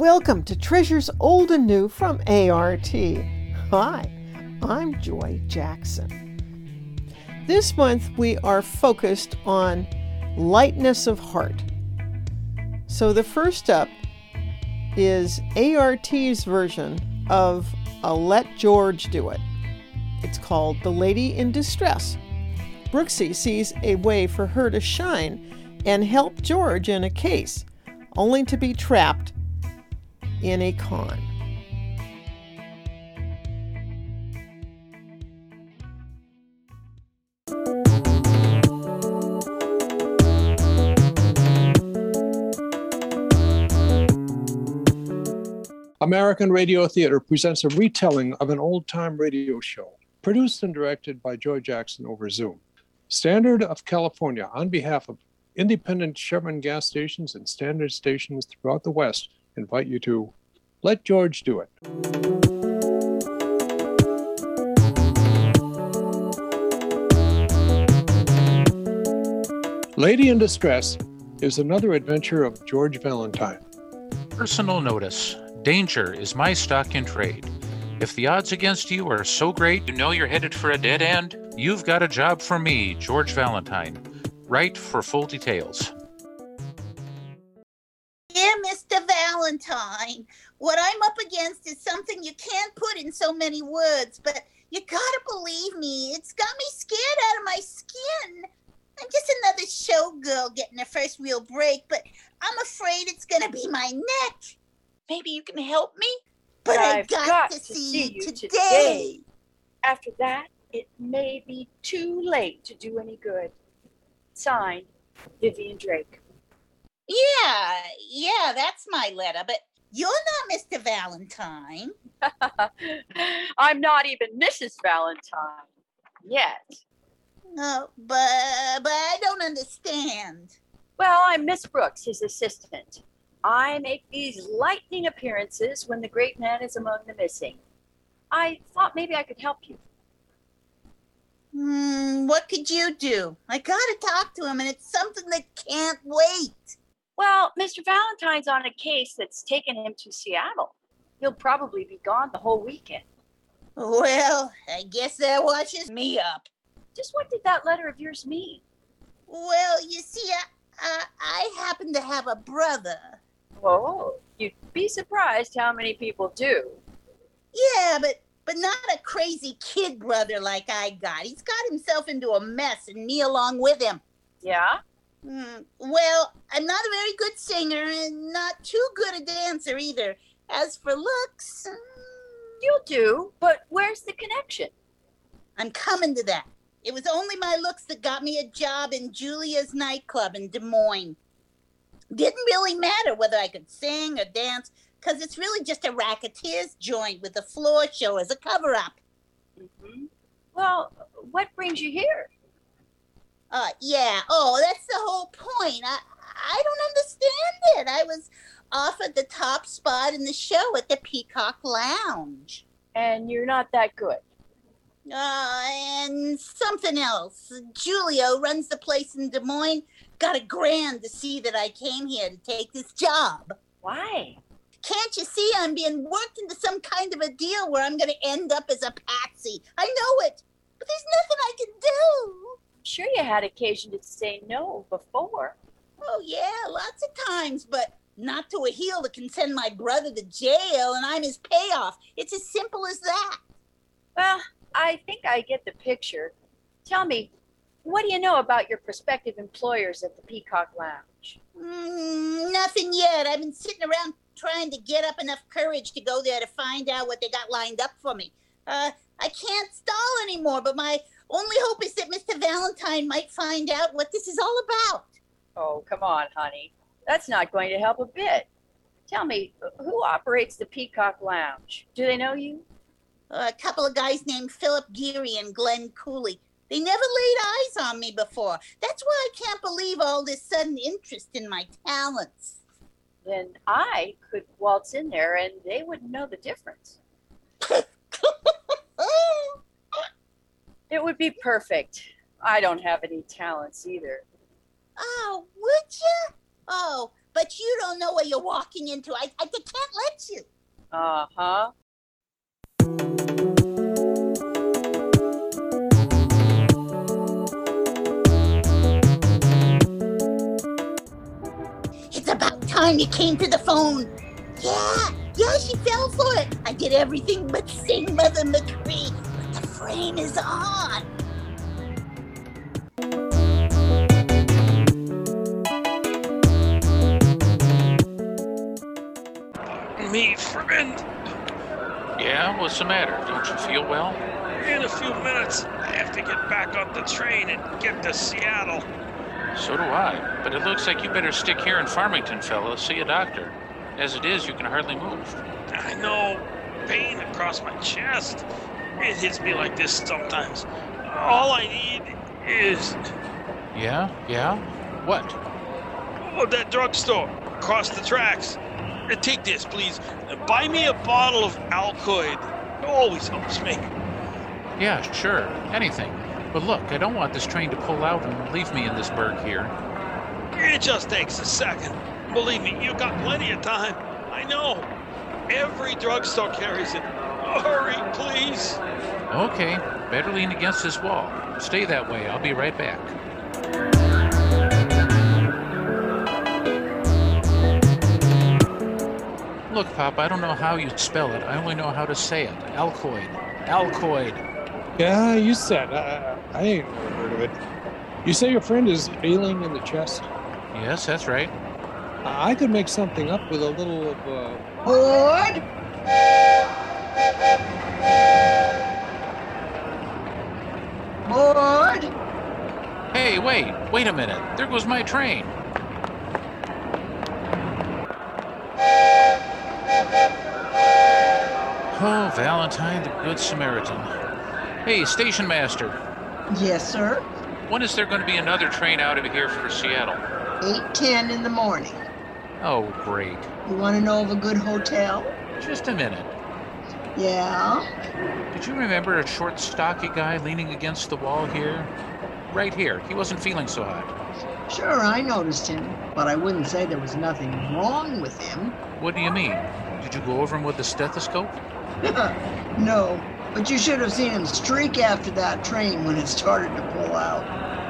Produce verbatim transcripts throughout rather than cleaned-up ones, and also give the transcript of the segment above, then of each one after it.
Welcome to Treasures Old and New from A R T. Hi, I'm Joy Jackson. This month we are focused on lightness of heart. So the first up is A R T's version of a Let George Do It. It's called The Lady in Distress. Brooksy sees a way for her to shine and help George in a case, only to be trapped in a con. American Radio Theater presents a retelling of an old-time radio show, produced and directed by Joy Jackson over Zoom. Standard of California, on behalf of independent Chevron gas stations and standard stations throughout the West, invite you to Let George Do It. Lady in Distress is another adventure of George Valentine. Personal notice. Danger is my stock in trade. If the odds against you are so great you know you're headed for a dead end, you've got a job for me, George Valentine. Write for full details. Dear Mister Valentine, what I'm up against is something you can't put in so many words, but you gotta believe me, it's got me scared out of my skin. I'm just another showgirl getting her first real break, but I'm afraid it's gonna be my neck. Maybe you can help me? But I've got, got to, to see you today. today. After that, it may be too late to do any good. Signed, Vivian Drake. Yeah, yeah, that's my letter, but you're not Mister Valentine. I'm not even Missus Valentine yet. No, but, but I don't understand. Well, I'm Miss Brooks, his assistant. I make these lightning appearances when the great man is among the missing. I thought maybe I could help you. Hmm, what could you do? I gotta talk to him, and it's something that can't wait. Well, Mister Valentine's on a case that's taken him to Seattle. He'll probably be gone the whole weekend. Well, I guess that washes me up. Just what did that letter of yours mean? Well, you see, I, I, I happen to have a brother. Oh, you'd be surprised how many people do. Yeah, but but not a crazy kid brother like I got. He's got himself into a mess, and me along with him. Yeah? Mm, well, I'm not a very good singer, and not too good a dancer either. As for looks... Um, You'll do, but where's the connection? I'm coming to that. It was only my looks that got me a job in Julia's nightclub in Des Moines. Didn't really matter whether I could sing or dance, because it's really just a racketeer's joint with a floor show as a cover-up. Mm-hmm. Well, what brings you here? Uh, yeah, oh, that's the whole point. I, I don't understand it. I was offered the top spot in the show at the Peacock Lounge. And you're not that good? Uh, and something else. Julia, who runs the place in Des Moines, got a grand to see that I came here to take this job. Why? Can't you see I'm being worked into some kind of a deal where I'm going to end up as a patsy? I know it, but there's nothing I can do. I'm sure you had occasion to say no before. Oh, yeah, lots of times, but not to a heel that can send my brother to jail and I'm his payoff. It's as simple as that. Well, I think I get the picture. Tell me, what do you know about your prospective employers at the Peacock Lounge? Mm, nothing yet. I've been sitting around trying to get up enough courage to go there to find out what they got lined up for me. Uh, I can't stall anymore, but my only hope is that Mister Valentine might find out what this is all about. Oh, come on, honey. That's not going to help a bit. Tell me, who operates the Peacock Lounge? Do they know you? Uh, a couple of guys named Philip Geary and Glenn Cooley. They never laid eyes on me before. That's why I can't believe all this sudden interest in my talents. Then I could waltz in there and they wouldn't know the difference. It would be perfect. I don't have any talents either. Oh, would you? Oh, but you don't know what you're walking into. I, I can't let you. Uh-huh. It's about time you came to the phone. Yeah, yeah, she fell for it. I did everything but sing Mother McCree. But the frame is on. Me friend. Yeah, what's the matter? Don't you feel well? In a few minutes, I have to get back on the train and get to Seattle. So do I. But it looks like you better stick here in Farmington, fella. See a doctor. As it is, you can hardly move. I know. Pain across my chest. It hits me like this sometimes. All I need is... Yeah? Yeah? What? Oh, that drugstore across the tracks. Uh, Take this, please. Uh, Buy me a bottle of Alcoid. It always helps me. Yeah, sure. Anything. But look, I don't want this train to pull out and leave me in this burg here. It just takes a second. Believe me, you've got plenty of time. I know. Every drugstore carries it. Hurry, please. Okay, better lean against this wall. Stay that way. I'll be right back. Look, Pop, I don't know how you spell it. I only know how to say it. Alcoid. Alcoid. Yeah, you said. I, I ain't never heard of it. You say your friend is ailing in the chest? Yes, that's right. I could make something up with a little of, uh... Board? Board? Hey, wait. Wait a minute. There goes my train. Oh, Valentine, the Good Samaritan. Hey, station master. Yes, sir. When is there going to be another train out of here for Seattle? eight ten in the morning. Oh, great. You want to know of a good hotel? Just a minute. Yeah? Did you remember a short, stocky guy leaning against the wall here? Right here. He wasn't feeling so hot. Sure, I noticed him, but I wouldn't say there was nothing wrong with him. What do you mean? Did you go over him with the stethoscope? No, but you should have seen him streak after that train when it started to pull out.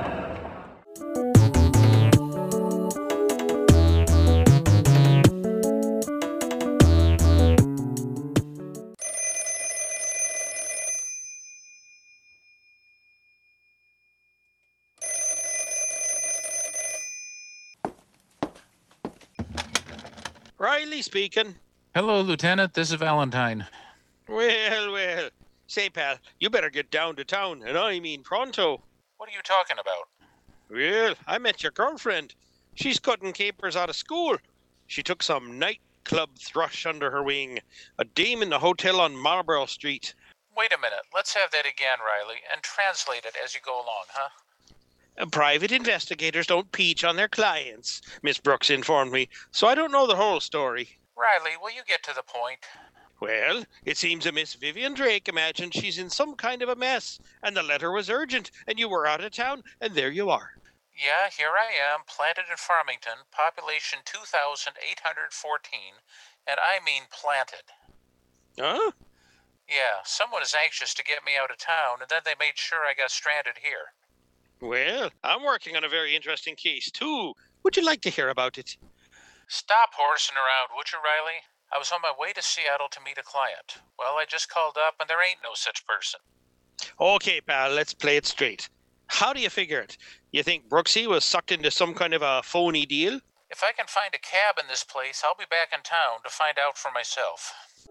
Riley speaking. Hello, Lieutenant. This is Valentine. Well, well. Say, pal, you better get down to town, and I mean pronto. What are you talking about? Well, I met your girlfriend. She's cutting capers out of school. She took some nightclub thrush under her wing, a dame in the hotel on Marlborough Street. Wait a minute. Let's have that again, Riley, and translate it as you go along, huh? Uh, Private investigators don't peach on their clients, Miss Brooks informed me, so I don't know the whole story. Riley, will you get to the point? Well, it seems that Miss Vivian Drake imagined she's in some kind of a mess, and the letter was urgent, and you were out of town, and there you are. Yeah, here I am, planted in Farmington, population two thousand eight hundred fourteen, and I mean planted. Huh? Yeah, someone is anxious to get me out of town, and then they made sure I got stranded here. Well, I'm working on a very interesting case, too. Would you like to hear about it? Stop horsing around, would you, Riley? I was on my way to Seattle to meet a client. Well, I just called up, and there ain't no such person. Okay, pal, let's play it straight. How do you figure it? You think Brooksy was sucked into some kind of a phony deal? If I can find a cab in this place, I'll be back in town to find out for myself.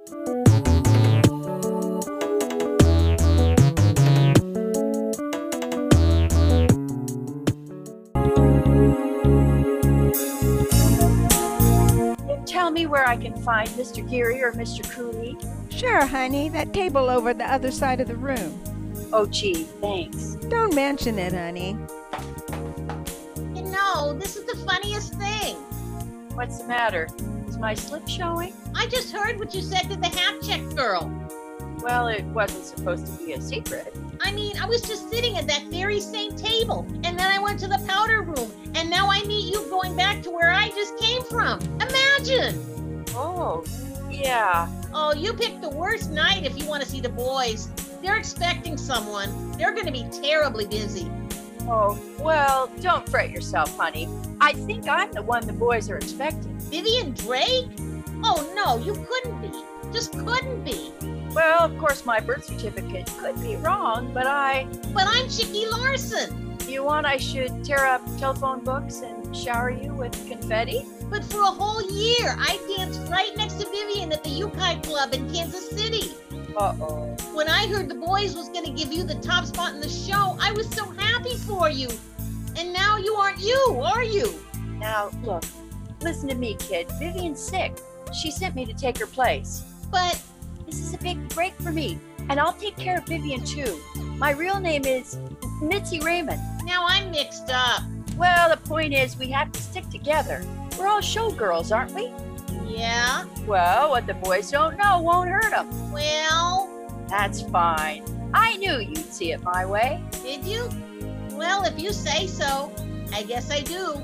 Tell me where I can find Mister Geary or Mister Cooley. Sure, honey. That table over the other side of the room. Oh, gee, thanks. Don't mention it, honey. You know, this is the funniest thing. What's the matter? Is my slip showing? I just heard what you said to the half check girl. Well, it wasn't supposed to be a secret. I mean, I was just sitting at that very same table, and then I went to the powder room, and now I meet you going back to where I just came from. Imagine! Oh, yeah. Oh, you picked the worst night if you want to see the boys. They're expecting someone. They're going to be terribly busy. Oh, well, don't fret yourself, honey. I think I'm the one the boys are expecting. Vivian Drake? Oh, no, you couldn't be. Just couldn't be. Well, of course, my birth certificate could be wrong, but I... But I'm Chicky Larson. You want I should tear up telephone books and shower you with confetti? But for a whole year, I danced right next to Vivian at the Yukai Club in Kansas City. Uh-oh. When I heard the boys was going to give you the top spot in the show, I was so happy for you. And now you aren't you, are you? Now, look, listen to me, kid. Vivian's sick. She sent me to take her place. But this is a big break for me, and I'll take care of Vivian, too. My real name is Mitzi Raymond. Now I'm mixed up. Well, the point is we have to stick together. We're all showgirls, aren't we? Yeah? Well, what the boys don't know won't hurt them. Well... That's fine. I knew you'd see it my way. Did you? Well, if you say so, I guess I do.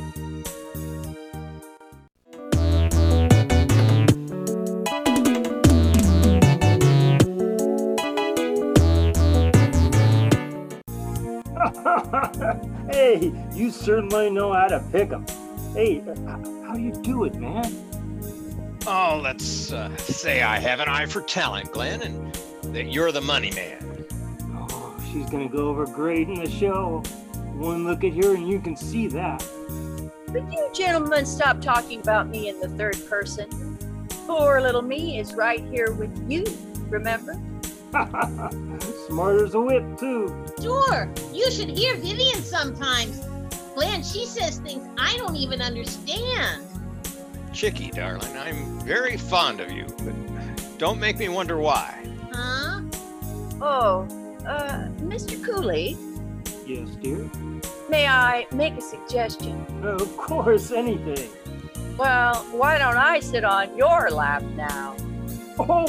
Hey, you certainly know how to pick 'em. Hey, how you do it, man? Oh, let's uh, say I have an eye for talent, Glenn, and that you're the money man. Oh, she's gonna go over great in the show. One look at her and you can see that. But you gentlemen stop talking about me in the third person. Poor little me is right here with you, remember? Smart as a whip, too. Sure, you should hear Vivian sometimes. Glenn, she says things I don't even understand. Chicky, darling, I'm very fond of you, but don't make me wonder why. Huh? Oh, uh, Mister Cooley? Yes, dear? May I make a suggestion? Of course, anything. Well, why don't I sit on your lap now? Oh!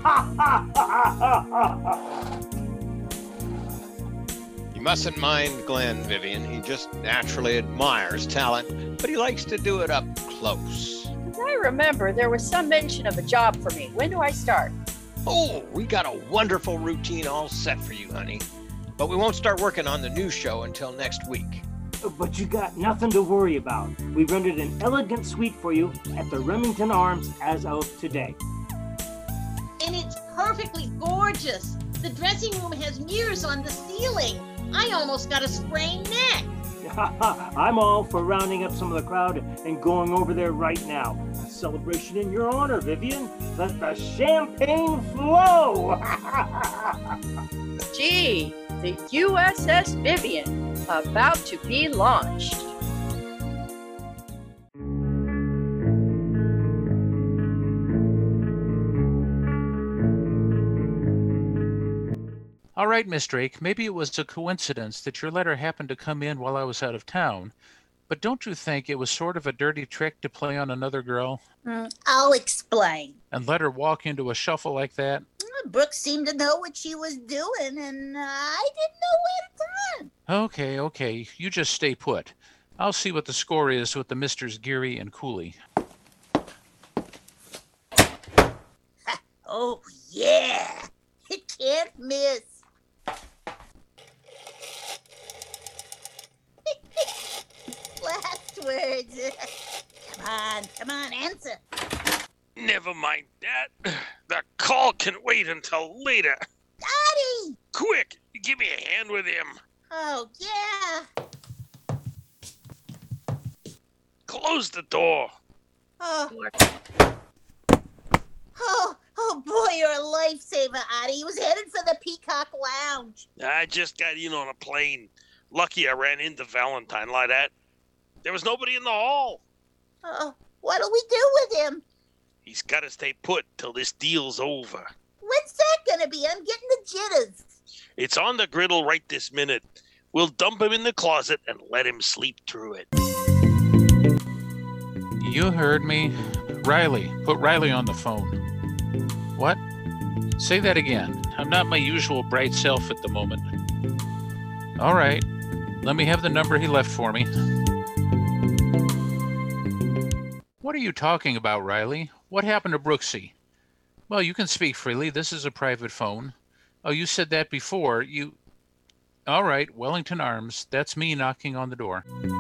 You mustn't mind Glenn, Vivian. He just naturally admires talent, but he likes to do it up close. As I remember, there was some mention of a job for me. When do I start? Oh, we got a wonderful routine all set for you, honey. But we won't start working on the new show until next week. But you got nothing to worry about. We rented an elegant suite for you at the Remington Arms as of today. And it's perfectly gorgeous. The dressing room has mirrors on the ceiling. I almost got a sprained neck. I'm all for rounding up some of the crowd and going over there right now. A celebration in your honor, Vivian. Let the champagne flow. Gee, the U S S Vivian, about to be launched. All right, Miss Drake, maybe it was a coincidence that your letter happened to come in while I was out of town, but don't you think it was sort of a dirty trick to play on another girl? Mm, I'll explain. And let her walk into a shuffle like that? Brooke seemed to know what she was doing, and uh, I didn't know where to turn. Okay, okay, you just stay put. I'll see what the score is with the Misters Geary and Cooley. Oh, yeah. It can't miss. Last words. Come on, come on, answer. Never mind that. The call can wait until later. Daddy! Quick, give me a hand with him. Oh, yeah. Close the door. Oh. Oh, oh boy, you're a lifesaver, Addie. He was headed for the Peacock Lounge. I just got in on a plane. Lucky I ran into Valentine like that. There was nobody in the hall. Oh, what'll we do with him? He's got to stay put till this deal's over. When's that gonna be? I'm getting the jitters. It's on the griddle right this minute. We'll dump him in the closet and let him sleep through it. You heard me. Riley. Put Riley on the phone. What? Say that again. I'm not my usual bright self at the moment. All right. Let me have the number he left for me. What are you talking about, Riley? What happened to Brooksy? Well, you can speak freely. This is a private phone. Oh, you said that before. You... All right, Wellington Arms. That's me knocking on the door.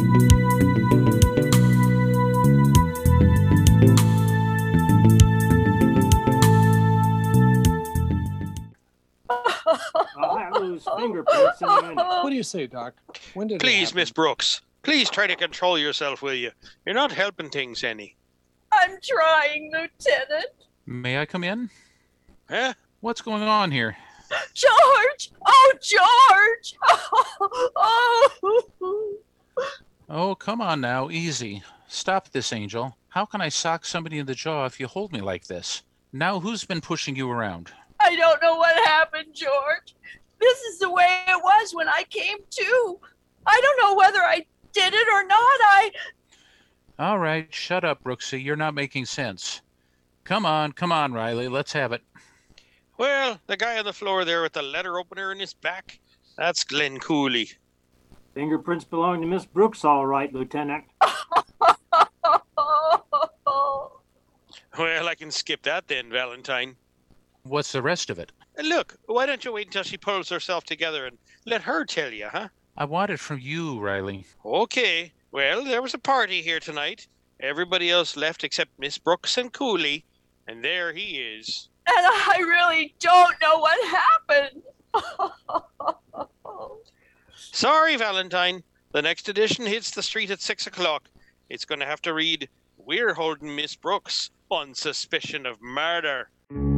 I'll lose fingerprints in a minute. What do you say, Doc? When did it Please, happen? Miss Brooks, please try to control yourself, will you? You're not helping things any. I'm trying, Lieutenant. May I come in? Huh? What's going on here? George! Oh, George! Oh, oh. Oh, come on now. Easy. Stop this, Angel. How can I sock somebody in the jaw if you hold me like this? Now who's been pushing you around? I don't know what happened, George. This is the way it was when I came to. I don't know whether I did it or not. I... All right, shut up, Brooksy. You're not making sense. Come on, come on, Riley. Let's have it. Well, the guy on the floor there with the letter opener in his back, that's Glenn Cooley. Fingerprints belong to Miss Brooks, all right, Lieutenant. Well, I can skip that then, Valentine. What's the rest of it? Look, why don't you wait until she pulls herself together and let her tell you, huh? I want it from you, Riley. Okay. Well, there was a party here tonight. Everybody else left except Miss Brooks and Cooley. And there he is. And I really don't know what happened. Sorry, Valentine. The next edition hits the street at six o'clock. It's going to have to read, "We're holding Miss Brooks on suspicion of murder."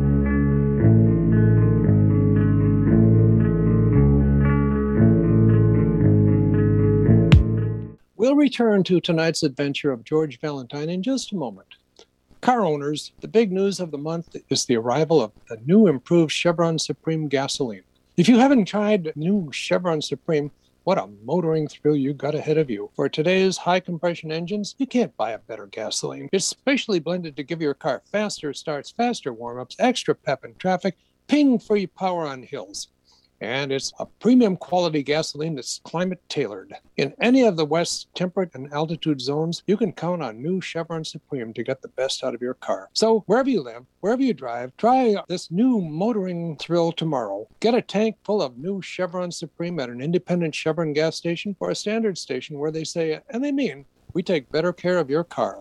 We'll return to tonight's adventure of George Valentine in just a moment. Car owners, the big news of the month is the arrival of the new improved Chevron Supreme gasoline. If you haven't tried new Chevron Supreme, what a motoring thrill you got ahead of you. For today's high compression engines, you can't buy a better gasoline. It's specially blended to give your car faster starts, faster warm-ups, extra pep in traffic, ping-free power on hills. And it's a premium quality gasoline that's climate tailored. In any of the West's temperate and altitude zones, you can count on new Chevron Supreme to get the best out of your car. So wherever you live, wherever you drive, try this new motoring thrill tomorrow. Get a tank full of new Chevron Supreme at an independent Chevron gas station or a standard station where they say, and they mean, we take better care of your car.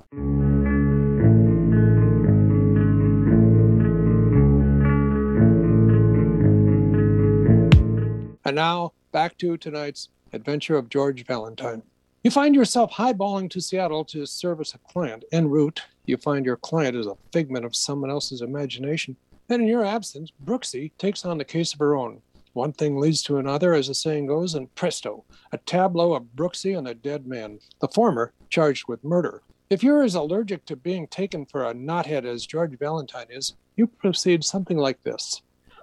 And now, back to tonight's adventure of George Valentine. You find yourself highballing to Seattle to service a client. En route, you find your client is a figment of someone else's imagination. And in your absence, Brooksy takes on the case of her own. One thing leads to another, as the saying goes, and presto, a tableau of Brooksy and a dead man, the former charged with murder. If you're as allergic to being taken for a knothead as George Valentine is, you proceed something like this.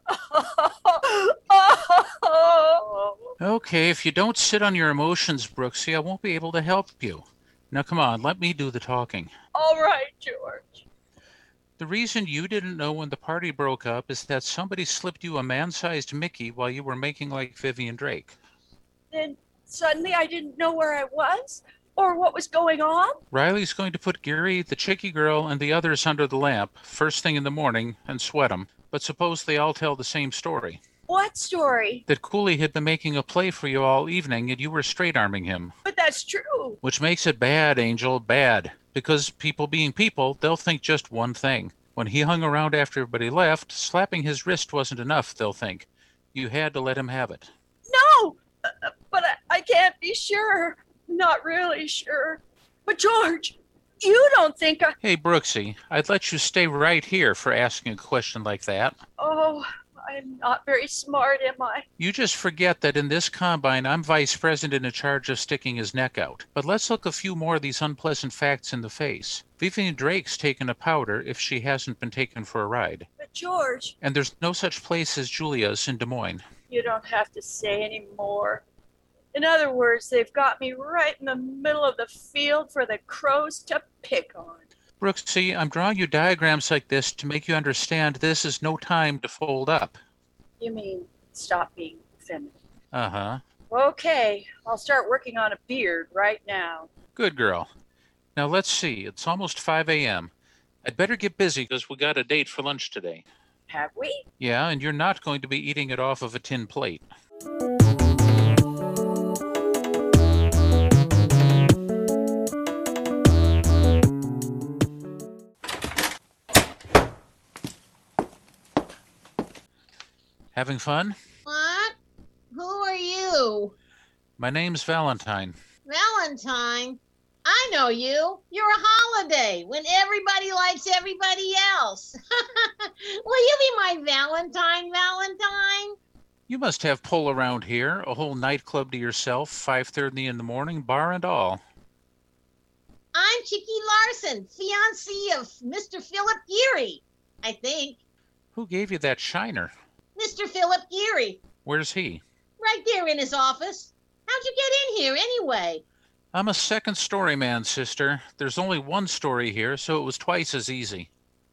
Okay, if you don't sit on your emotions, Brooksy, I won't be able to help you. Now come on, let me do the talking. All right, George. The reason you didn't know when the party broke up is that somebody slipped you a man-sized Mickey while you were making like Vivian Drake. Then suddenly I didn't know where I was or what was going on? Riley's going to put Gary, the Chicky girl, and the others under the lamp first thing in the morning and sweat them. But suppose they all tell the same story. What story? That Cooley had been making a play for you all evening and you were straight-arming him. But that's true. Which makes it bad, Angel, bad. Because people being people, they'll think just one thing. When he hung around after everybody left, slapping his wrist wasn't enough, they'll think. You had to let him have it. No! Uh, but I, I can't be sure. Not really sure. But George, you don't think I... Hey, Brooksy, I'd let you stay right here for asking a question like that. Oh, I'm not very smart, am I? You just forget that in this combine, I'm vice president in charge of sticking his neck out. But let's look a few more of these unpleasant facts in the face. Vivian Drake's taken a powder if she hasn't been taken for a ride. But George... And there's no such place as Julia's in Des Moines. You don't have to say any more. In other words, they've got me right in the middle of the field for the crows to pick on. Brooksy, I'm drawing you diagrams like this to make you understand this is no time to fold up. You mean stop being feminine? Uh-huh. Okay, I'll start working on a beard right now. Good girl. Now let's see, it's almost five a.m. I'd better get busy because we got a date for lunch today. Have we? Yeah, and you're not going to be eating it off of a tin plate. Having fun? What? Who are you? My name's Valentine. Valentine? I know you. You're a holiday when everybody likes everybody else. Will you be my Valentine, Valentine? You must have pull around here, a whole nightclub to yourself, five thirty in the morning, bar and all. I'm Chicky Larson, fiancée of Mister Philip Geary, I think. Who gave you that shiner? Mister Philip Geary. Where's he? Right there in his office. How'd you get in here anyway? I'm a second story man, sister. There's only one story here, so it was twice as easy.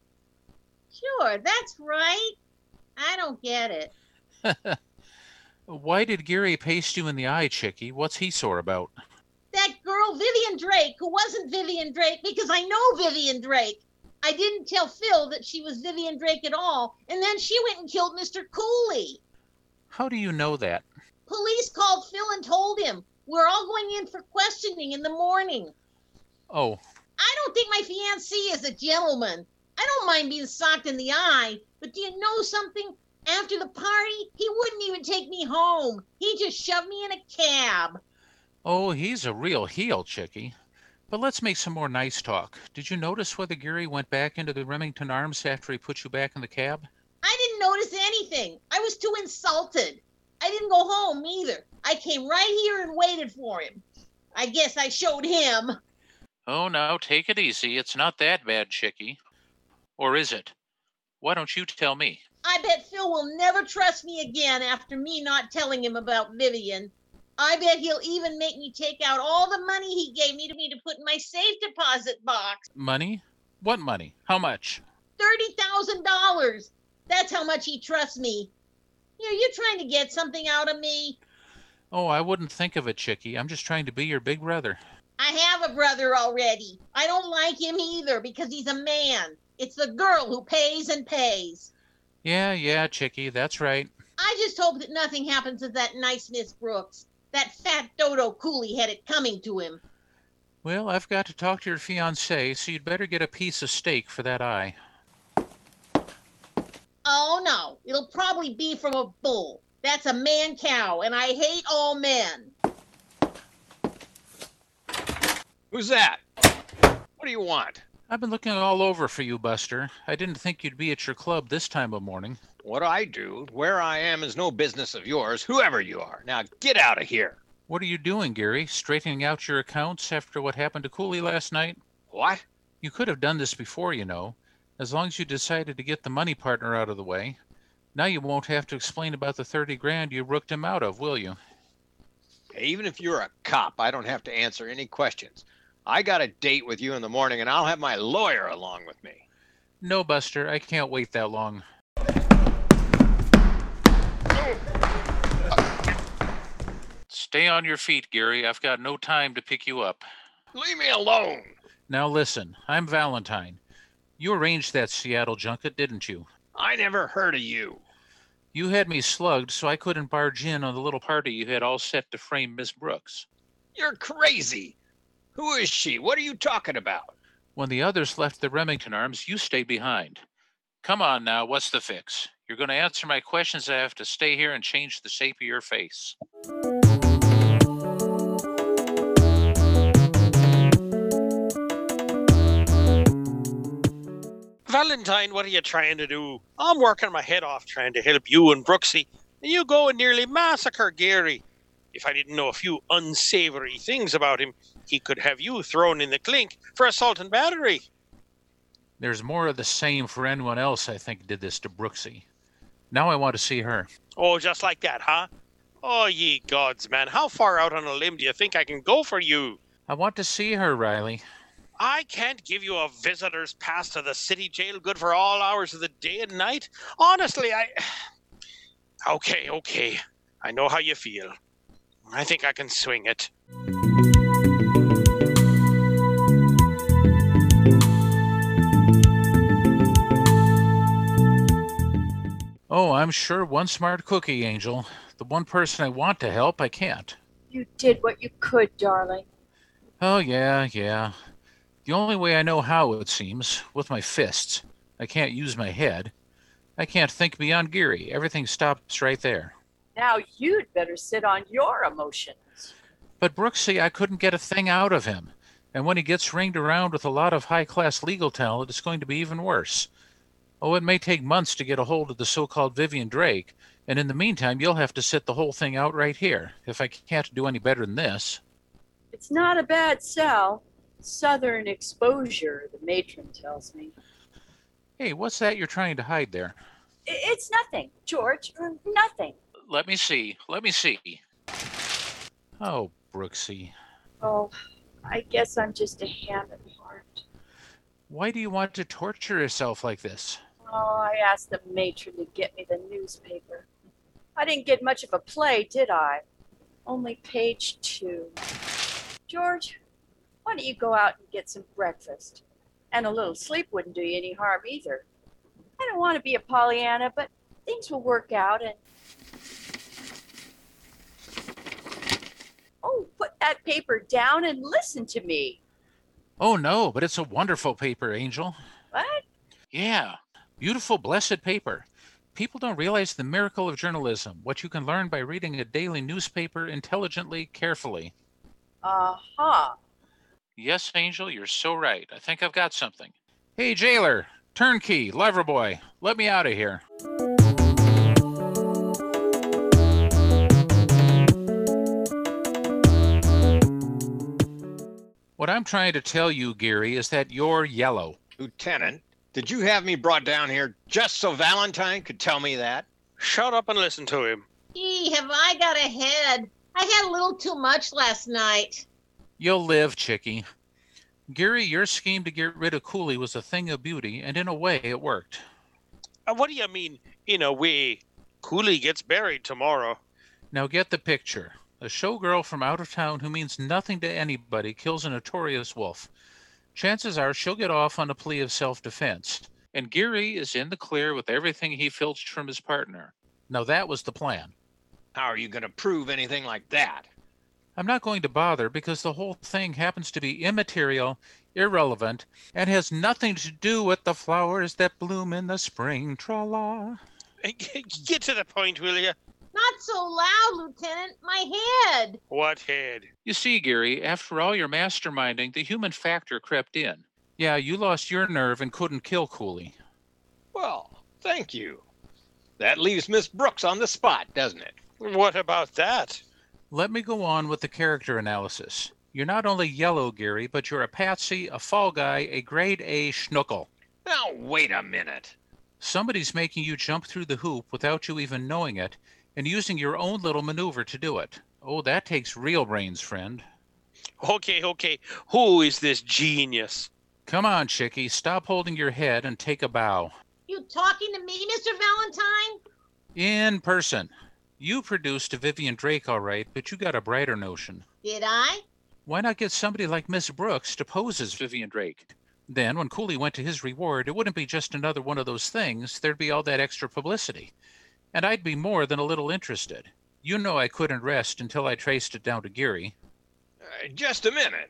Sure, that's right. I don't get it. Why did Geary paste you in the eye, Chicky? What's he sore about? That girl Vivian Drake, who wasn't Vivian Drake because I know Vivian Drake. I didn't tell Phil that she was Vivian Drake at all, and then she went and killed Mister Cooley. How do you know that? Police called Phil and told him. We're all going in for questioning in the morning. Oh. I don't think my fiancé is a gentleman. I don't mind being socked in the eye, but do you know something? After the party, he wouldn't even take me home. He just shoved me in a cab. Oh, he's a real heel, Chicky. But let's make some more nice talk. Did you notice whether Geary went back into the Remington Arms after he put you back in the cab? I didn't notice anything. I was too insulted. I didn't go home either. I came right here and waited for him. I guess I showed him. Oh, now take it easy. It's not that bad, Chicky. Or is it? Why don't you tell me? I bet Phil will never trust me again after me not telling him about Vivian. I bet he'll even make me take out all the money he gave me to me to put in my safe deposit box. Money? What money? How much? thirty thousand dollars. That's how much he trusts me. Are you trying to get something out of me? Oh, I wouldn't think of it, Chicky. I'm just trying to be your big brother. I have a brother already. I don't like him either because he's a man. It's the girl who pays and pays. Yeah, yeah, Chicky, that's right. I just hope that nothing happens to that nice Miss Brooks. That fat dodo Cooley had it coming to him. Well, I've got to talk to your fiancé, so you'd better get a piece of steak for that eye. Oh, no. It'll probably be from a bull. That's a man cow, and I hate all men. Who's that? What do you want? I've been looking all over for you, Buster. I didn't think you'd be at your club this time of morning. What I do, where I am, is no business of yours, whoever you are. Now get out of here. What are you doing, Geary? Straightening out your accounts after what happened to Cooley last night? What? You could have done this before, you know, as long as you decided to get the money partner out of the way. Now you won't have to explain about the thirty grand you rooked him out of, will you? Even if you're a cop, I don't have to answer any questions. I got a date with you in the morning, and I'll have my lawyer along with me. No, Buster, I can't wait that long. Stay on your feet, Geary. I've got no time to pick you up. Leave me alone. Now listen, I'm Valentine. You arranged that Seattle junket, didn't you? I never heard of you. You had me slugged, so I couldn't barge in on the little party you had all set to frame Miss Brooks. You're crazy. Who is she? What are you talking about? When the others left the Remington Arms, you stayed behind. Come on now, what's the fix? You're going to answer my questions. I have to stay here and change the shape of your face. Valentine, what are you trying to do? I'm working my head off trying to help you and Brooksy, and you go and nearly massacre Geary. If I didn't know a few unsavory things about him, he could have you thrown in the clink for assault and battery. There's more of the same for anyone else I think did this to Brooksy. Now I want to see her. Oh, just like that, huh? Oh, ye gods, man. How far out on a limb do you think I can go for you? I want to see her, Riley. I can't give you a visitor's pass to the city jail good for all hours of the day and night. Honestly, I... Okay, okay. I know how you feel. I think I can swing it. Oh, I'm sure one smart cookie, Angel. The one person I want to help, I can't. You did what you could, darling. Oh, yeah, yeah. The only way I know how, it seems, with my fists. I can't use my head. I can't think beyond Geary. Everything stops right there. Now you'd better sit on your emotions. But Brooksy, I couldn't get a thing out of him. And when he gets ringed around with a lot of high-class legal talent, it's going to be even worse. Oh, it may take months to get a hold of the so-called Vivian Drake, and in the meantime, you'll have to sit the whole thing out right here, if I can't do any better than this. It's not a bad sell. Southern exposure, the matron tells me. Hey, what's that you're trying to hide there? It's nothing, George. Nothing. Let me see. Let me see. Oh, Brooksy. Oh, I guess I'm just a ham at heart. Why do you want to torture yourself like this? Oh, I asked the matron to get me the newspaper. I didn't get much of a play, did I? Only page two. George, why don't you go out and get some breakfast? And a little sleep wouldn't do you any harm either. I don't want to be a Pollyanna, but things will work out and... Oh, put that paper down and listen to me. Oh, no, but it's a wonderful paper, Angel. What? Yeah, beautiful, blessed paper. People don't realize the miracle of journalism, what you can learn by reading a daily newspaper intelligently, carefully. Uh-huh. Yes, Angel, you're so right. I think I've got something. Hey, jailer, turnkey, lever boy, let me out of here. What I'm trying to tell you, Geary, is that you're yellow. Lieutenant, did you have me brought down here just so Valentine could tell me that? Shut up and listen to him. Gee, have I got a head? I had a little too much last night. You'll live, Chickie. Geary, your scheme to get rid of Cooley was a thing of beauty, and in a way, it worked. Uh, what do you mean, in a way? Cooley gets buried tomorrow. Now get the picture. A showgirl from out of town who means nothing to anybody kills a notorious wolf. Chances are she'll get off on a plea of self-defense, and Geary is in the clear with everything he filched from his partner. Now that was the plan. How are you going to prove anything like that? I'm not going to bother because the whole thing happens to be immaterial, irrelevant, and has nothing to do with the flowers that bloom in the spring. Tra-la. Get to the point, will you? Not so loud, Lieutenant. My head. What head? You see, Geary, after all your masterminding, the human factor crept in. Yeah, you lost your nerve and couldn't kill Cooley. Well, thank you. That leaves Miss Brooks on the spot, doesn't it? What about that? Let me go on with the character analysis. You're not only yellow, Geary, but you're a patsy, a fall guy, a grade A schnookle. Now, wait a minute. Somebody's making you jump through the hoop without you even knowing it, and using your own little maneuver to do it. Oh, that takes real brains, friend. Okay, okay. Who is this genius? Come on, Chickie. Stop holding your head and take a bow. You talking to me, Mister Valentine? In person. You produced a Vivian Drake, all right, but you got a brighter notion. Did I? Why not get somebody like Miss Brooks to pose as Vivian Drake? Then, when Cooley went to his reward, it wouldn't be just another one of those things. There'd be all that extra publicity. And I'd be more than a little interested. You know I couldn't rest until I traced it down to Geary. Uh, just a minute.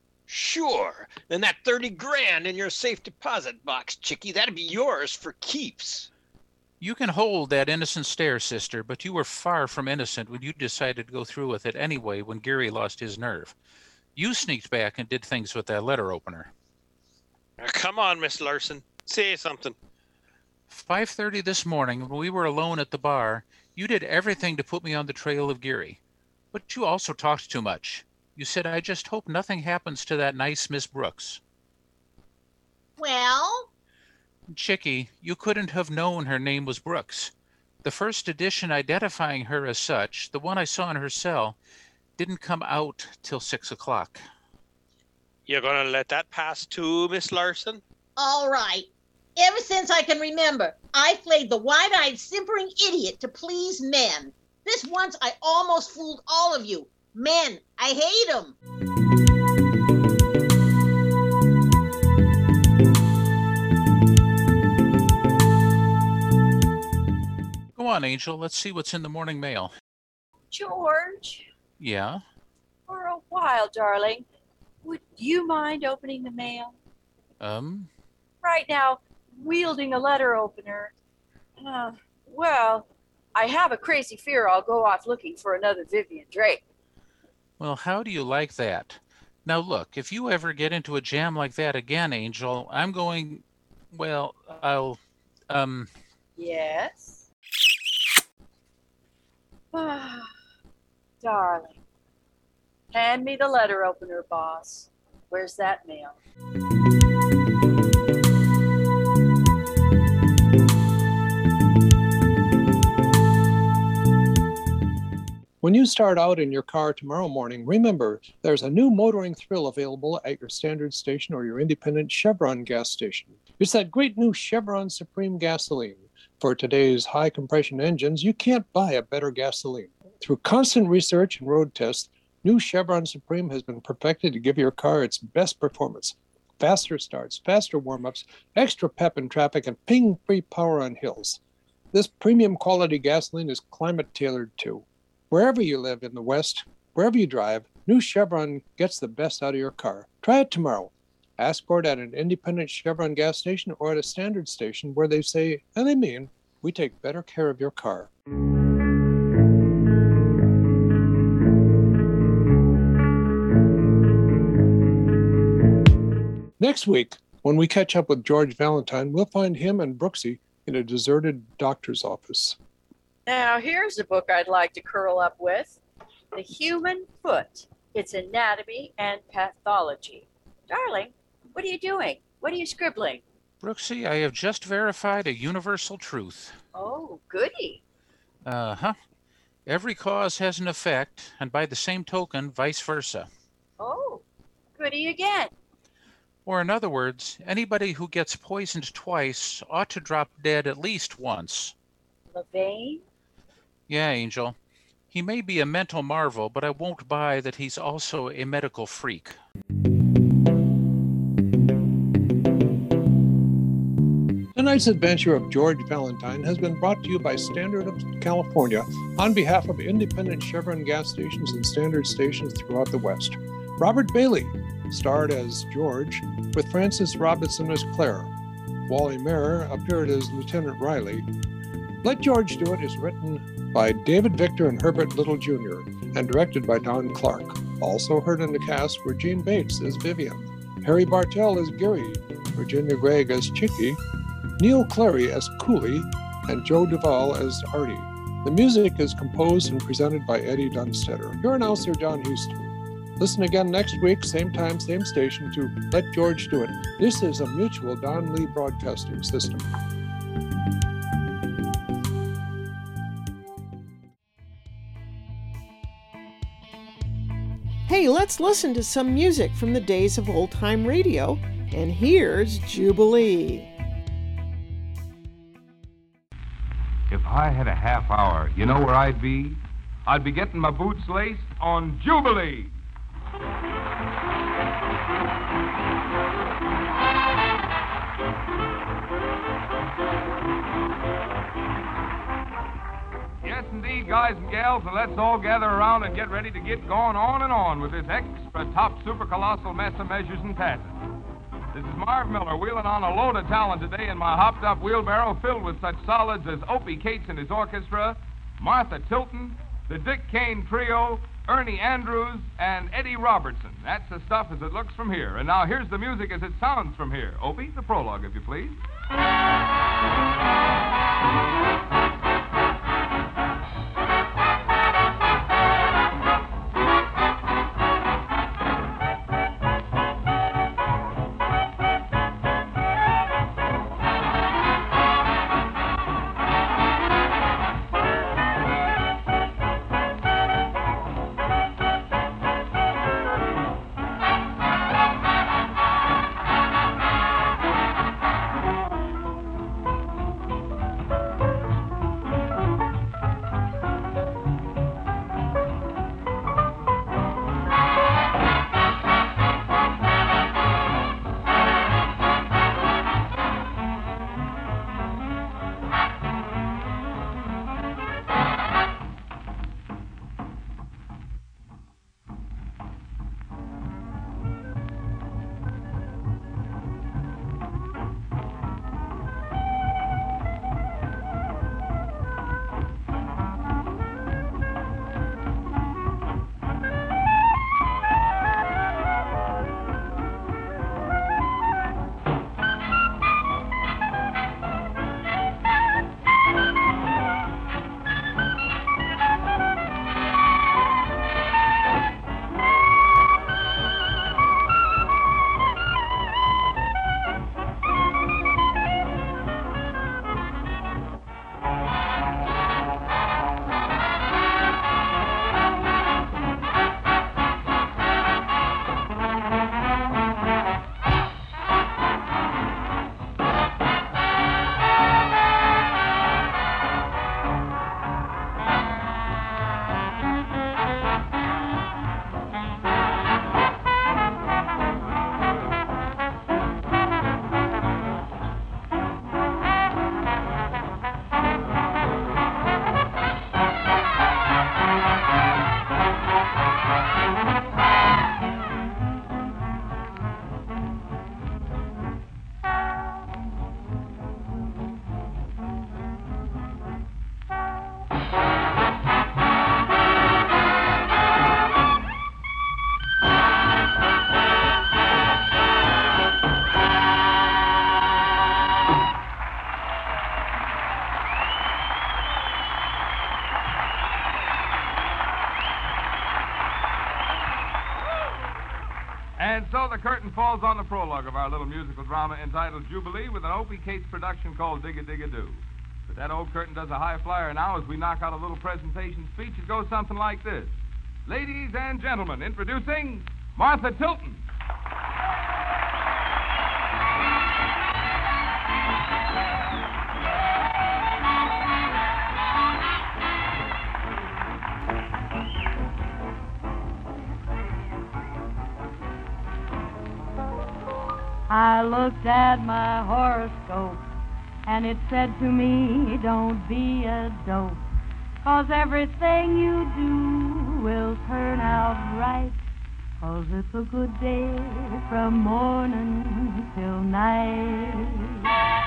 Sure. Then that thirty grand in your safe deposit box, Chickie, that'd be yours for keeps. You can hold that innocent stare, sister, but you were far from innocent when you decided to go through with it anyway when Geary lost his nerve. You sneaked back and did things with that letter opener. Now, come on, Miss Larson. Say something. five thirty this morning, when we were alone at the bar, you did everything to put me on the trail of Geary. But you also talked too much. You said, I just hope nothing happens to that nice Miss Brooks. Well? Chickie, you couldn't have known her name was Brooks. The first edition identifying her as such, the one I saw in her cell, didn't come out till six o'clock. You're gonna let that pass too, Miss Larson? All right. Ever since I can remember, I played the wide-eyed, simpering idiot to please men. This once I almost fooled all of you. Men, I hate them. on, Angel. Let's see what's in the morning mail. George, Yeah? for a while, darling, would you mind opening the mail? Um, Right now, wielding a letter opener. Uh, well, I have a crazy fear I'll go off looking for another Vivian Drake. well, how do you like that? Now, look, if you ever get into a jam like that again, Angel, I'm going, well, I'll, um... Yes? Ah, darling. Hand me the letter opener, boss. Where's that mail? When you start out in your car tomorrow morning, remember there's a new motoring thrill available at your standard station or your independent Chevron gas station. It's that great new Chevron Supreme gasoline. For today's high compression engines, you can't buy a better gasoline. Through constant research and road tests, new Chevron Supreme has been perfected to give your car its best performance. Faster starts, faster warm-ups, extra pep in traffic, and ping-free power on hills. This premium quality gasoline is climate tailored too. Wherever you live in the West, wherever you drive, new Chevron gets the best out of your car. Try it tomorrow. Ask for it at an independent Chevron gas station or at a standard station where they say, and they mean, we take better care of your car. Next week, when we catch up with George Valentine, we'll find him and Brooksy in a deserted doctor's office. Now, here's a book I'd like to curl up with. The Human Foot, Its Anatomy and Pathology. Darling, what are you doing? What are you scribbling? Brooksy, I have just verified a universal truth. Oh, goody. Uh-huh. Every cause has an effect, and by the same token, vice versa. Oh, goody again. Or in other words, anybody who gets poisoned twice ought to drop dead at least once. Levain? Yeah, Angel. He may be a mental marvel, but I won't buy that he's also a medical freak. Tonight's adventure of George Valentine has been brought to you by Standard of California on behalf of independent Chevron gas stations and standard stations throughout the West. Robert Bailey starred as George with Frances Robinson as Claire. Wally Maher appeared as Lieutenant Riley. Let George Do It is written by David Victor and Herbert Little Junior and directed by Don Clark. Also heard in the cast were Gene Bates as Vivian, Harry Bartell as Gary, Virginia Gregg as Chicky, Neil Clary as Cooley, and Joe Duvall as Artie. The music is composed and presented by Eddie Dunstetter. Your announcer, John Houston. Listen again next week, same time, same station, to Let George Do It. This is a Mutual Don Lee Broadcasting System. Hey, let's listen to some music from the days of old-time radio. And here's Jubilee. If I had a half hour, you know where I'd be? I'd be getting my boots laced on Jubilee. Yes, indeed, guys and gals, and let's all gather around and get ready to get going on and on with this extra top super colossal mess of measures and passes. This is Marv Miller wheeling on a load of talent today in my hopped-up wheelbarrow filled with such solids as Opie Cates and his orchestra, Martha Tilton, the Dick Kane Trio, Ernie Andrews, and Eddie Robertson. That's the stuff as it looks from here. And now here's the music as it sounds from here. Opie, the prologue, if you please. the curtain falls on the prologue of our little musical drama entitled Jubilee with an Opie Cates production called Dig-a-Dig-a-Doo. But that old curtain does a high flyer now as we knock out a little presentation speech. It goes something like this. Ladies and gentlemen, introducing Martha Tilton. I looked at my horoscope, and it said to me, don't be a dope, 'cause everything you do will turn out right, 'cause it's a good day from morning till night.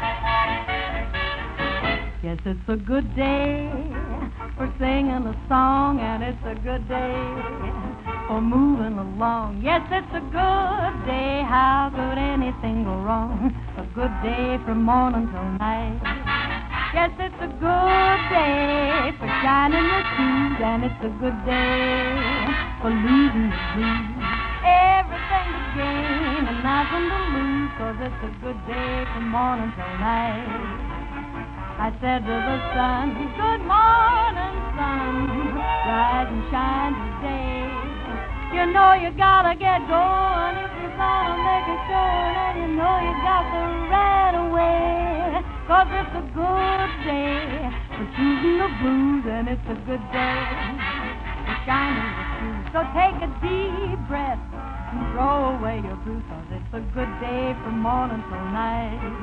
Yes, it's a good day for singing a song, and it's a good day for moving along. Yes, it's a good day. How could anything go wrong? A good day from morning till night. Yes, it's a good day for shining your shoes, and it's a good day for losing the blues. Everything to gain and nothing to lose, 'cause it's a good day from morning till night. I said to the sun, good morning, sun, rise and shine today. You know you gotta get going if you're gonna make it showing, and you know you got to right away, 'cause it's a good day for choosing the blues, and it's a good day for shining the shoes. So take a deep breath and throw away your blues, 'cause it's a good day from morning till night.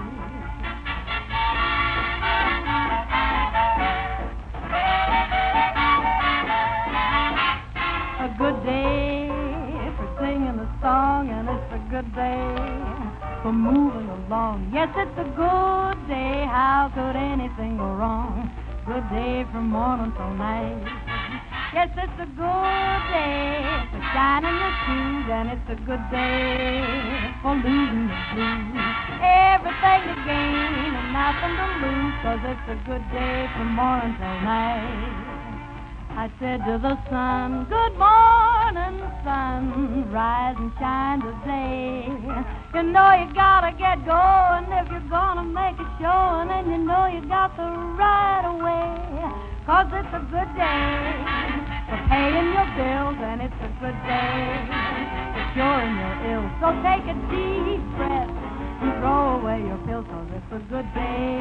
A good day for singing a song, and it's a good day for moving along. Yes, it's a good day. How could anything go wrong? Good day from morning till night. Yes, it's a good day for shining your shoes, and it's a good day for losing the blues. Everything to gain and nothing to lose, 'cause it's a good day from morning till night. I said to the sun, good morning, sun, rise and shine today. You know you gotta get going if you're gonna make it showing, and you know you got to right away, 'cause it's a good day for paying your bills, and it's a good day for curing your ills. So take a deep breath and throw away your pills, 'cause it's a good day,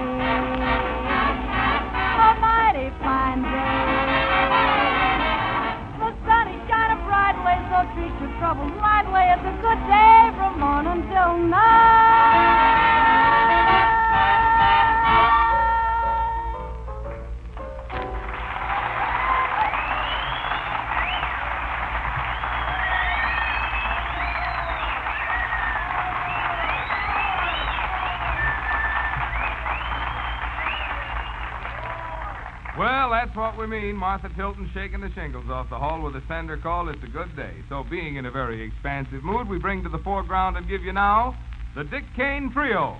a mighty fine day. The sun is shining bright way, so treat your troubles light way. It's a good day from morning till night. Well, that's what we mean. Martha Tilton shaking the shingles off the hall with a sender call, It's a Good Day. So being in a very expansive mood, we bring to the foreground and give you now the Dick Kane Trio.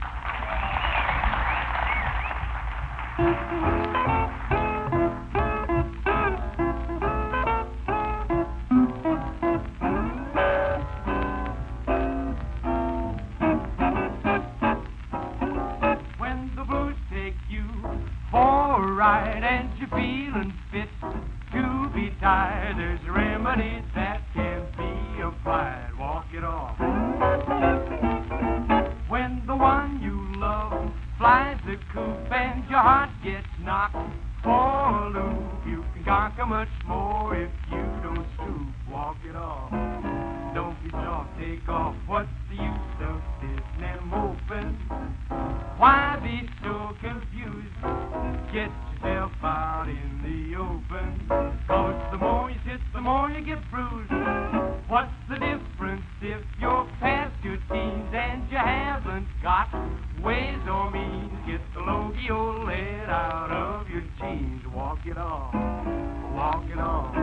When the blues take you for a ride and you're feeling fit to be tired, there's remedies that can be applied. Walk it off. When the one you love flies the coop and your heart gets knocked for a loop, you can conquer much more if you don't stoop. Walk it off. Don't be soft, take off. What's the use of sitting and moping? Why be so confused? Get yourself out in the open, 'cause the more you sit, the more you get bruised. What's the difference if you're past your teens and you haven't got ways or means? Get the logie old lead out of your jeans. Walk it off, walk it off.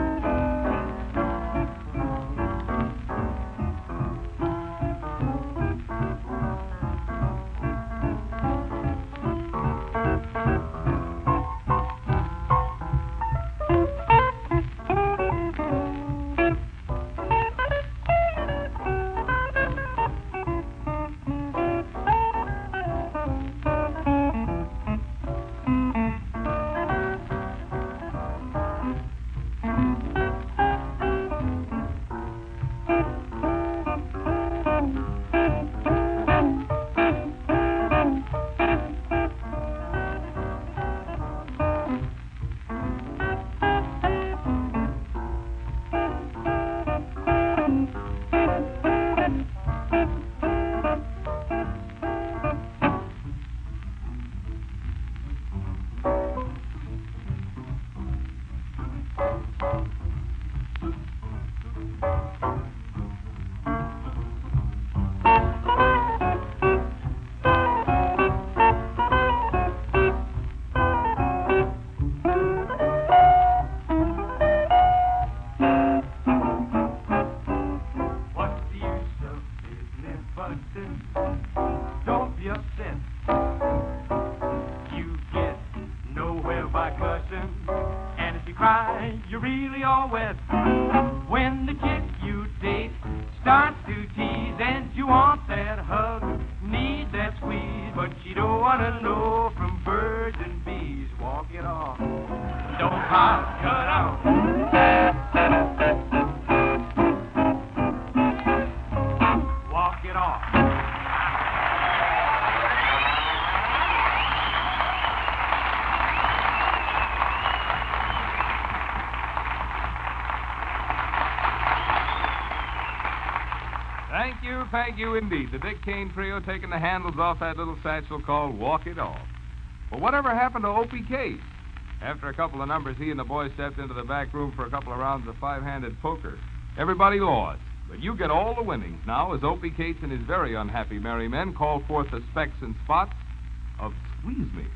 fussing. Don't be upset. You get nowhere by cussing. And if you cry, you're really all wet. When the chick you date starts to tease and you want that hug, need that squeeze, but she don't want to know from birds and bees. Walk it off. Don't pop, cut out. Walk it off. Thank you, thank you indeed. The Dick Kane Trio taking the handles off that little satchel called Walk It Off. But whatever happened to Opie Case? After a couple of numbers, he and the boys stepped into the back room for a couple of rounds of five-handed poker. Everybody lost, but you get all the winnings now as Opie Cates and his very unhappy merry men call forth the specks and spots of Squeeze Me.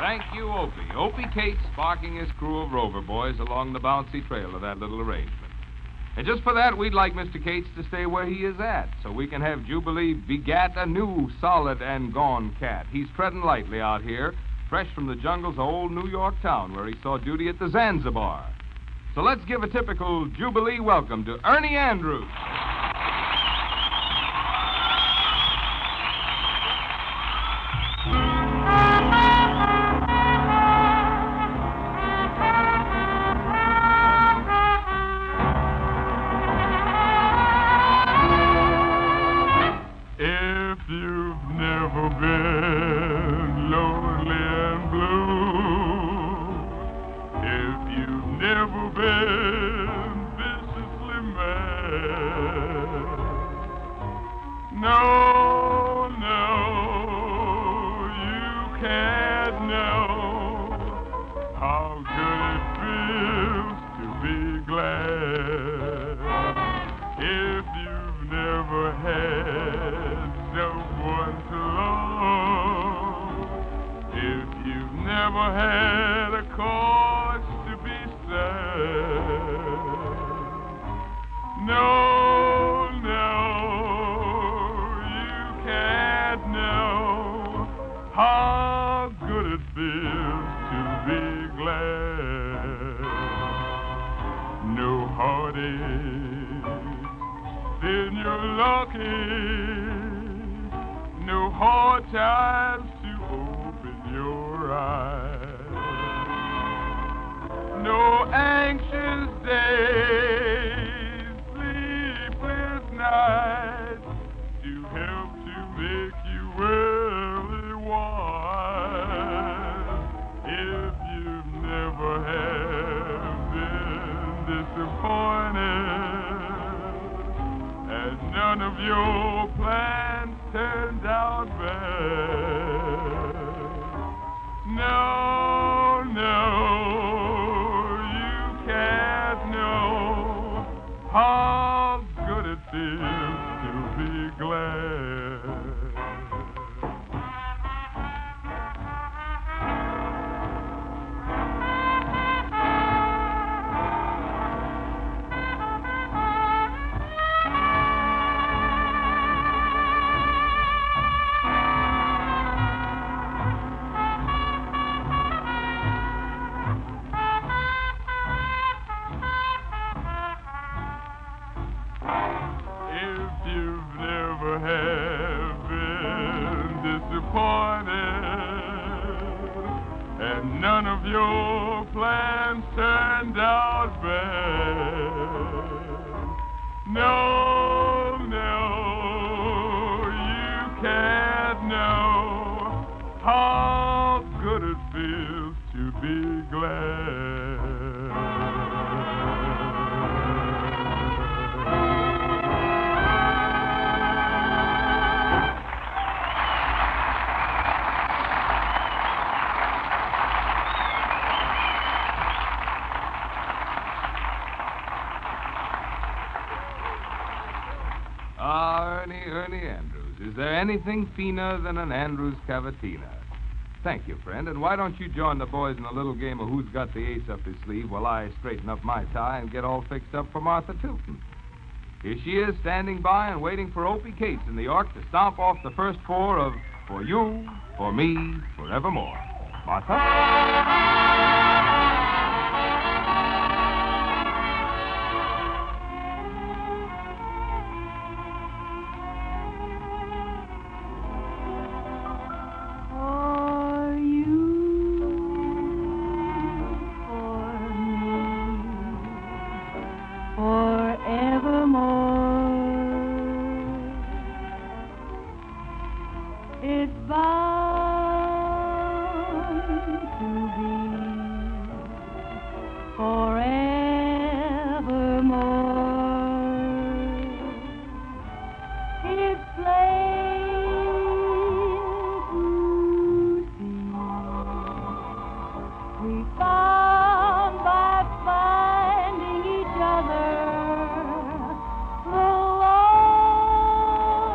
Thank you, Opie. Opie Cates sparking his crew of Rover boys along the bouncy trail of that little arrangement. And just for that, we'd like Mister Cates to stay where he is at, so we can have Jubilee begat a new solid and gone cat. He's treading lightly out here, fresh from the jungles of old New York town, where he saw duty at the Zanzibar. So let's give a typical Jubilee welcome to Ernie Andrews. Anything finer than an Andrews Cavatina. Thank you, friend. And why don't you join the boys in a little game of who's got the ace up his sleeve while I straighten up my tie and get all fixed up for Martha Tilton? Here she is, standing by and waiting for Opie Cates in the York to stomp off the first four of For You, For Me, Forevermore. Martha?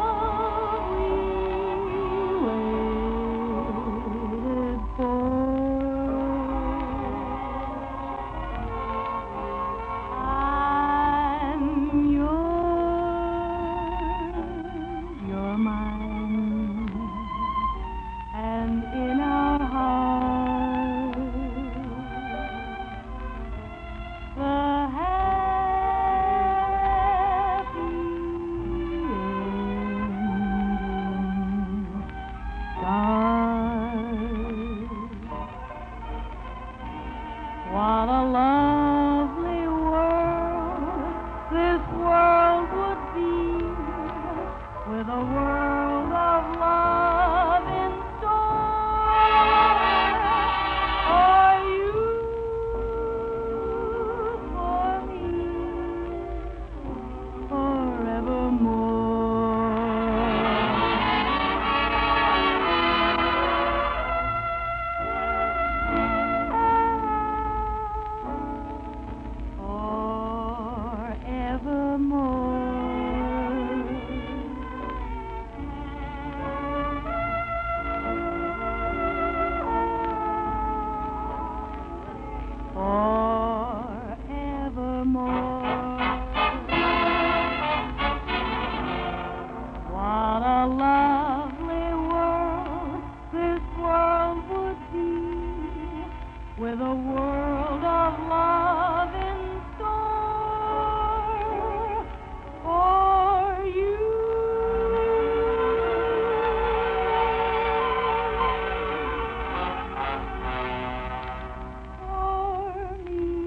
For a world of love in store for you, for me, with a world of love in store for you. For me,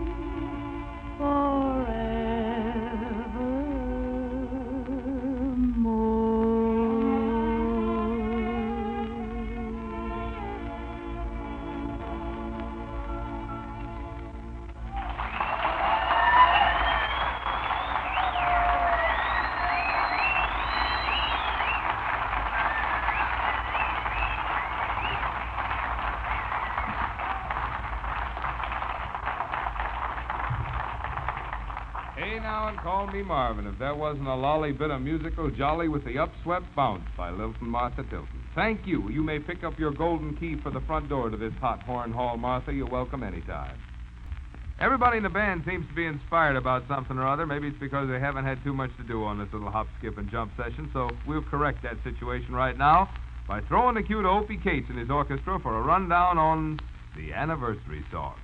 Hey now and call me Marvin if that wasn't a lolly bit of musical jolly with the upswept bounce by Lilton Martha Tilton. Thank you. You may pick up your golden key for the front door to this hot horn hall, Martha. You're welcome anytime. Everybody in the band seems to be inspired about something or other. Maybe it's because they haven't had too much to do on this little hop, skip, and jump session, so we'll correct that situation right now by throwing the cue to Opie Cates and his orchestra for a rundown on the anniversary song.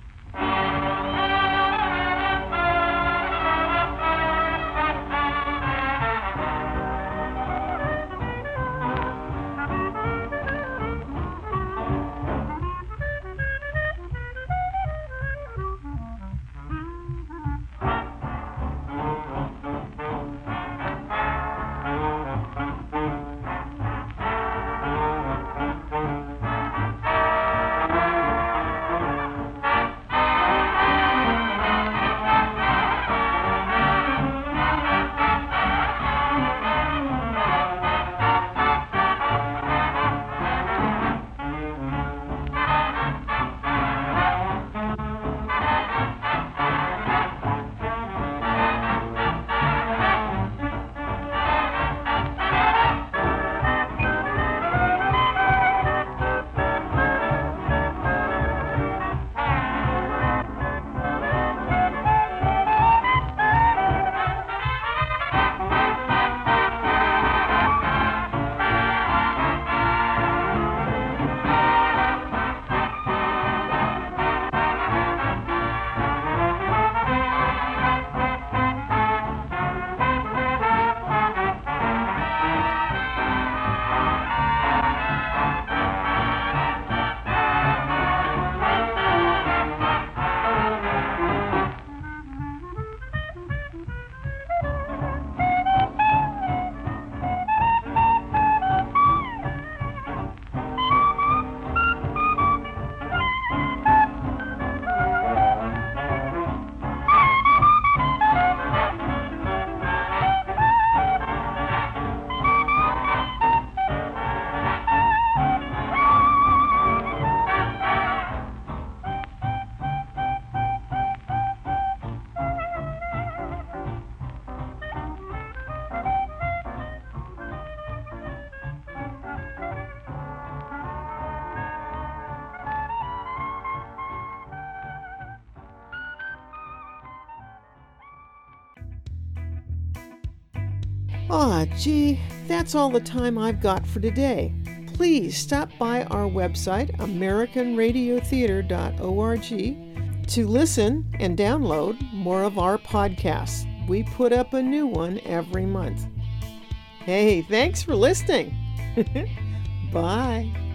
Ah, gee, that's all the time I've got for today. Please stop by our website, american radio theater dot org, to listen and download more of our podcasts. We put up a new one every month. Hey, thanks for listening. Bye.